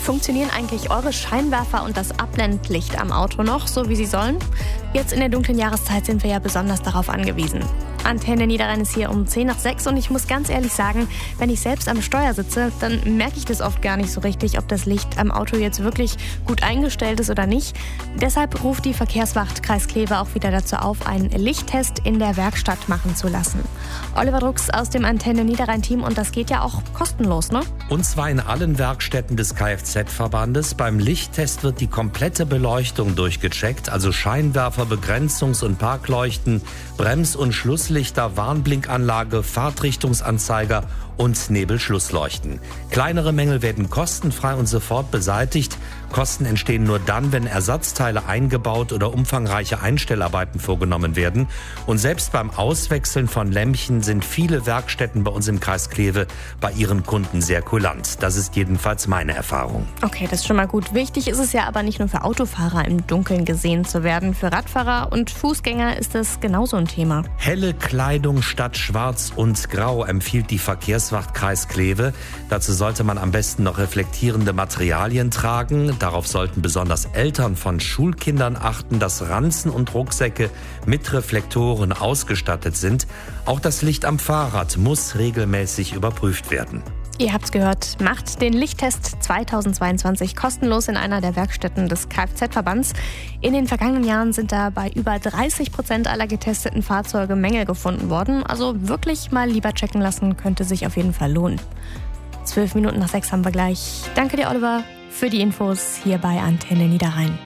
Funktionieren eigentlich eure Scheinwerfer und das Abblendlicht am Auto noch, so wie sie sollen? Jetzt in der dunklen Jahreszeit sind wir ja besonders darauf angewiesen. Antenne Niederrhein ist hier um 5:10 und ich muss ganz ehrlich sagen, wenn ich selbst am Steuer sitze, dann merke ich das oft gar nicht so richtig, ob das Licht am Auto jetzt wirklich gut eingestellt ist oder nicht. Deshalb ruft die Verkehrswacht Kreis Kleve auch wieder dazu auf, einen Lichttest in der Werkstatt machen zu lassen. Oliver Drucks aus dem Antenne Niederrhein-Team, und das geht ja auch kostenlos, ne? Und zwar in allen Werkstätten des Kfz-Verbandes. Beim Lichttest wird die komplette Beleuchtung durchgecheckt, also Scheinwerfer, Begrenzungs- und Parkleuchten, Brems- und Schlusslichter, Warnblinkanlage, Fahrtrichtungsanzeiger und Nebelschlussleuchten. Kleinere Mängel werden kostenfrei und sofort beseitigt. Kosten entstehen nur dann, wenn Ersatzteile eingebaut oder umfangreiche Einstellarbeiten vorgenommen werden. Und selbst beim Auswechseln von Lämpchen sind viele Werkstätten bei uns im Kreis Kleve bei ihren Kunden sehr kulant. Das ist jedenfalls meine Erfahrung. Okay, das ist schon mal gut. Wichtig ist es ja aber nicht nur für Autofahrer, im Dunkeln gesehen zu werden. Für Radfahrer und Fußgänger ist das genauso ein Thema. Helle Kleidung statt Schwarz und Grau empfiehlt die Verkehrswacht Kreis Kleve. Dazu sollte man am besten noch reflektierende Materialien tragen. Darauf sollten besonders Eltern von Schulkindern achten, dass Ranzen und Rucksäcke mit Reflektoren ausgestattet sind. Auch das Licht am Fahrrad muss regelmäßig überprüft werden. Ihr habt's gehört, macht den Lichttest 2022 kostenlos in einer der Werkstätten des Kfz-Verbands. In den vergangenen Jahren sind da bei über 30% aller getesteten Fahrzeuge Mängel gefunden worden. Also wirklich mal lieber checken lassen, könnte sich auf jeden Fall lohnen. 5:12 haben wir gleich. Danke dir, Oliver, für die Infos hier bei Antenne Niederrhein.